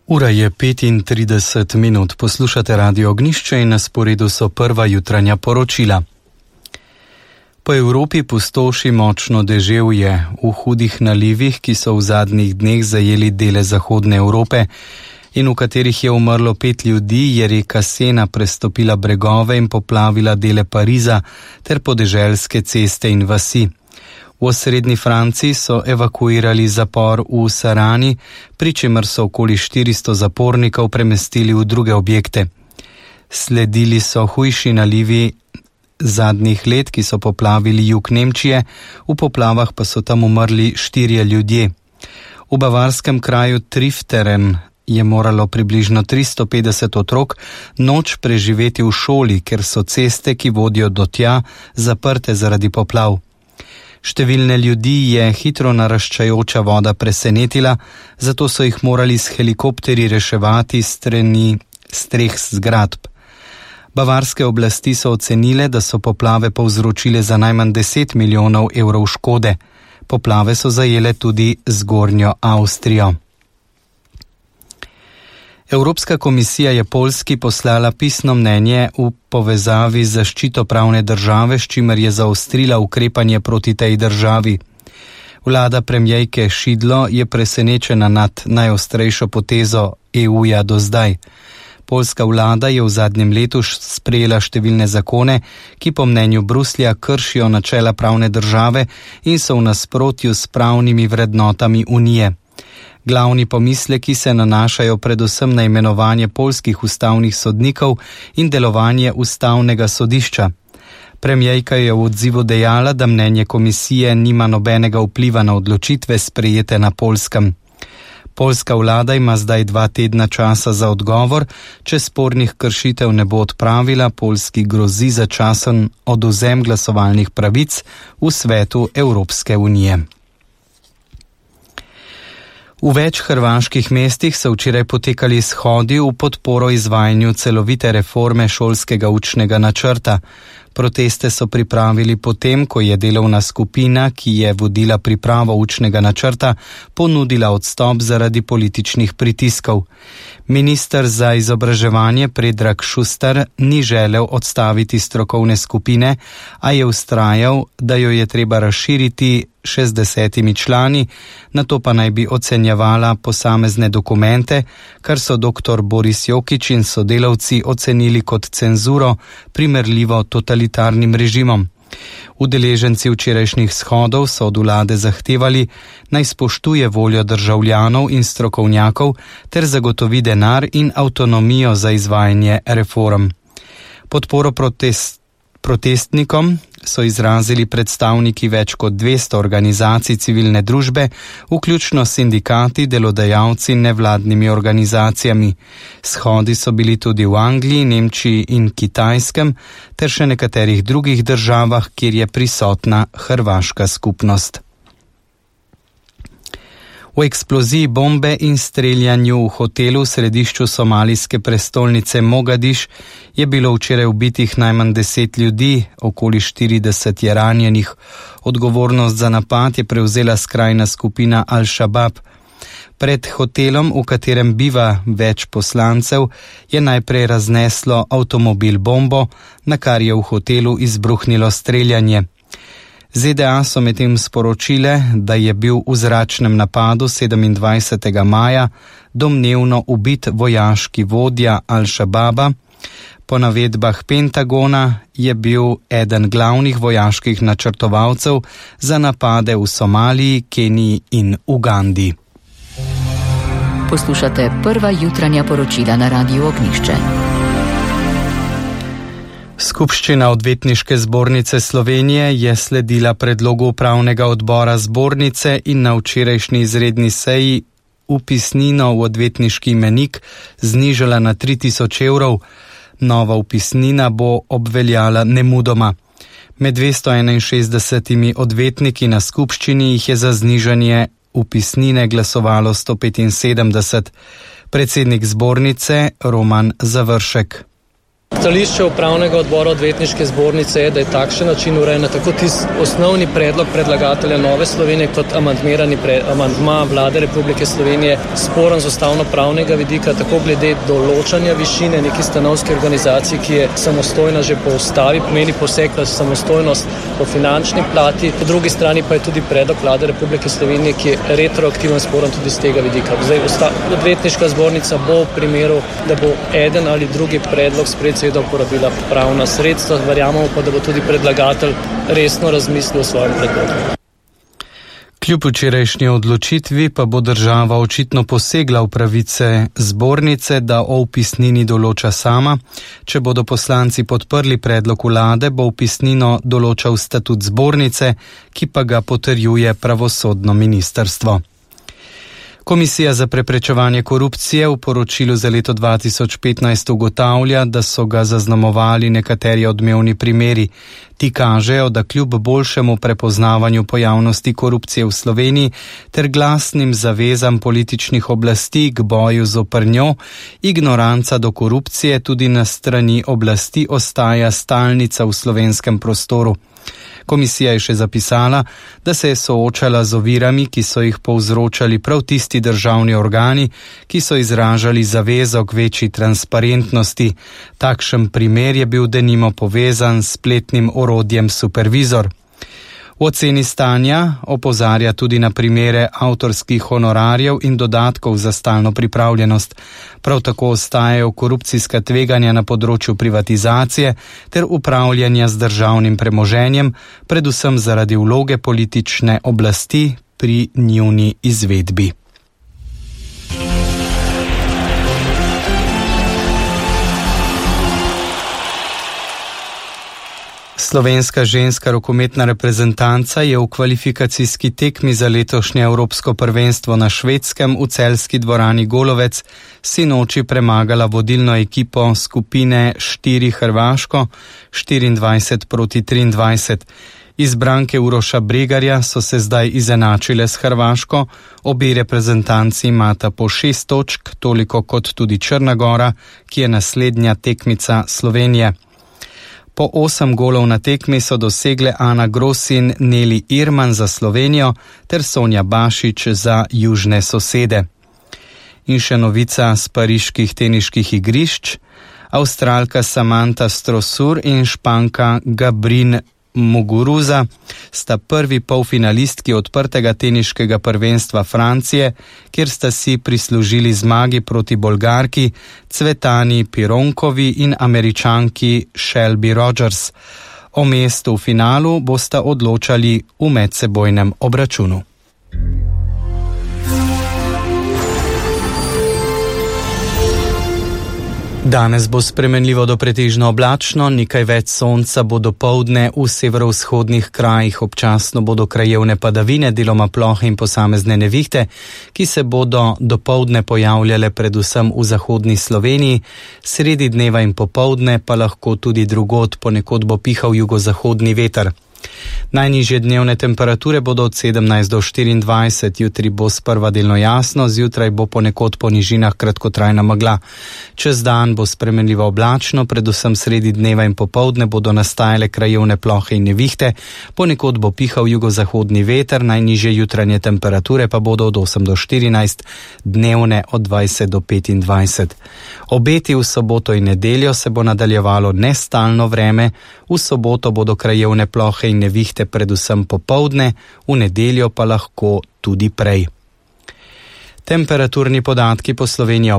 Ura je 35 minut, poslušate Radio Ognjišče in na sporedu so prva jutranja poročila. Po Evropi pustoši močno deževje. V hudih nalivih, ki so v zadnjih dneh zajeli dele zahodne Evrope in v katerih je umrlo 5 ljudi, je reka Sena prestopila bregove in poplavila dele Pariza ter podeželske ceste in vasi. V osrednji Franciji so evakuirali zapor v Sarani, pri čemer so okoli 400 zapornikov premestili v druge objekte. Sledili so hujši nalivi zadnjih let, ki so poplavili jug Nemčije, v poplavah pa so tam umrli 4 ljudje. V bavarskem kraju Trifteren je moralo približno 350 otrok noč preživeti v šoli, ker so ceste, ki vodijo do tja, zaprte zaradi poplav. Številne ljudi je hitro naraščajoča voda presenetila, zato so jih morali s helikopterji reševati strani streh zgradb. Bavarske oblasti so ocenile, da so poplave povzročile za najmanj 10 milijonov evrov škode. Poplave so zajele tudi zgornjo Avstrijo. Evropska komisija je Poljski poslala pisno mnenje v povezavi z zaščito pravne države, s čimer je zaostrila ukrepanje proti tej državi. Vlada premijejke Šidlo je presenečena nad najostrejšo potezo EU-ja do zdaj. Poljska vlada je v zadnjem letu sprejela številne zakone, ki po mnenju Bruslja kršijo načela pravne države in so v nasprotju s pravnimi vrednotami Unije. Glavni pomisleki se nanašajo predvsem na imenovanje poljskih ustavnih sodnikov in delovanje ustavnega sodišča. Premijejka je v odzivu dejala, da mnenje komisije nima nobenega vpliva na odločitve sprejete na Poljskem. Poljska vlada ima zdaj 2 tedna časa za odgovor, če spornih kršitev ne bo odpravila, Poljski grozi začasen odvzem glasovalnih pravic v svetu Evropske unije. V več hrvaških mestih so včeraj potekali shodi v podporo izvajanju celovite reforme šolskega učnega načrta. Proteste so pripravili potem, ko je delovna skupina, ki je vodila pripravo učnega načrta, ponudila odstop zaradi političnih pritiskov. Minister za izobraževanje Predrag Šustar ni želel odstaviti strokovne skupine, a je vztrajal, da jo je treba razširiti 60 člani, nato pa naj bi ocenjevala posamezne dokumente, kar so dr. Boris Jokić in sodelavci ocenili kot cenzuro, primerljivo totalitarnim režimom. Udeleženci včerajšnjih shodov so od vlade zahtevali, naj spoštuje voljo državljanov in strokovnjakov ter zagotovi denar in avtonomijo za izvajanje reform. Podporo protestnikom so izrazili predstavniki več kot 200 organizacij civilne družbe, vključno sindikati, delodajalci in nevladnimi organizacijami. Shodi so bili tudi v Angliji, Nemčiji in Kitajskem, ter še nekaterih drugih državah, kjer je prisotna hrvaška skupnost. V eksploziji bombe in streljanju v hotelu v središču somalijske prestolnice Mogadiš je bilo včeraj ubitih najmanj 10 ljudi, okoli 40 je ranjenih. Odgovornost za napad je prevzela skrajna skupina Al-Shabaab. Pred hotelom, v katerem biva več poslancev, je najprej razneslo avtomobil bombo, na kar je v hotelu izbruhnilo streljanje. ZDA so medtem sporočile, da je bil v zračnem napadu 27. maja domnevno ubit vojaški vodja Al-Shababa. Po navedbah Pentagona je bil eden glavnih vojaških načrtovalcev za napade v Somaliji, Keniji in Ugandi. Poslušate prva jutranja poročila na Radiu Ognjišče. Skupščina Odvetniške zbornice Slovenije je sledila predlogu upravnega odbora zbornice in na včerajšnji izredni seji vpisnino v odvetniški imenik znižala na 3000 evrov. Nova vpisnina bo obveljala nemudoma. Med 261 odvetniki na skupščini jih je za znižanje vpisnine glasovalo 175. Predsednik zbornice Roman Završek. Stališče upravnega odbora odvetniške zbornice je, da je takšen način urejanja tako osnovni predlog predlagatelja Nove Slovenije kot amandma Vlade Republike Slovenije sporen z ustavno-pravnega vidika, tako glede določanja višine neki stanovske organizacije, ki je samostojna že po ustavi, pomeni poseg v samostojnost po finančni plati, po drugi strani pa je tudi predlog Vlade Republike Slovenije, ki je retroaktiven sporen tudi z tega vidika. Odvetniška zbornica bo v primeru, da bo eden ali drugi predlog sprejet, seveda uporabila pravna sredstva, verjamemo pa, da bo tudi predlagatelj resno razmislil o svojem predlogu. Kljub včerajšnji odločitvi pa bo država očitno posegla v pravice zbornice, da o vpisnini določa sama. Če bodo poslanci podprli predlog vlade, bo vpisnino določal statut zbornice, ki pa ga potrjuje pravosodno ministrstvo. Komisija za preprečevanje korupcije v poročilu za leto 2015 ugotavlja, da so ga zaznamovali nekateri odmevni primeri. Ti kažejo, da kljub boljšemu prepoznavanju pojavnosti korupcije v Sloveniji ter glasnim zavezam političnih oblasti k boju zoper njo, ignoranca do korupcije tudi na strani oblasti ostaja stalnica v slovenskem prostoru. Komisija je še zapisala, da se je soočala z ovirami, ki so jih povzročali prav tisti državni organi, ki so izražali zavezo k večji transparentnosti. Takšen primer je bil denimo povezan s spletnim orodjem Supervizor. V oceni stanja opozarja tudi na primere avtorskih honorarjev in dodatkov za stalno pripravljenost. Prav tako ostajajo korupcijska tveganja na področju privatizacije ter upravljanja z državnim premoženjem, predvsem zaradi vloge politične oblasti pri njuni izvedbi. Slovenska ženska rokometna reprezentanca je v kvalifikacijski tekmi za letošnje evropsko prvenstvo na Švedskem v celjski dvorani Golovec sinoči premagala vodilno ekipo skupine 4 Hrvaško 24-23. Izbranke Uroša Bregarja so se zdaj izenačile s Hrvaško, obi reprezentanci imata po 6 točk, toliko kot tudi Črna Gora, ki je naslednja tekmica Slovenije. Po 8 golov na tekmi so dosegle Ana Gros in Neli Irman za Slovenijo ter Sonja Bašič za južne sosede. In še novica z pariških teniških igrišč. Avstralka Samantha Strosur in Španka Gabrin Muguruza sta prvi polfinalistki odprtega teniškega prvenstva Francije, kjer sta si prislužili zmagi proti Bolgarki Cvetani Pironkovi in Američanki Shelby Rogers. O mestu v finalu bosta odločali v medsebojnem obračunu. Danes bo spremenljivo do pretežno oblačno, nekaj več sonca bo dopoldne v severovzhodnih krajih, občasno bodo krajevne padavine, deloma plohe in posamezne nevihte, ki se bodo dopoldne pojavljale predvsem v zahodni Sloveniji, sredi dneva in popoldne pa lahko tudi drugod, ponekod bo pihal jugozahodni veter. Najnižje dnevne temperature bodo od 17 do 24, jutri bo sprva delno jasno, zjutraj bo ponekod po nižinah kratkotrajna megla. Čez dan bo spremenljivo oblačno, predvsem sredi dneva in popoldne bodo nastajale krajevne plohe in nevihte, ponekod bo pihal jugozahodni veter, najnižje jutranje temperature pa bodo od 8 do 14, dnevne od 20 do 25. Obeti v soboto in nedeljo se bo nadaljevalo nestalno vreme, v soboto bodo krajevne plohe in nevihte predvsem popoldne, v nedeljo pa lahko tudi prej. Temperaturni podatki po Sloveniji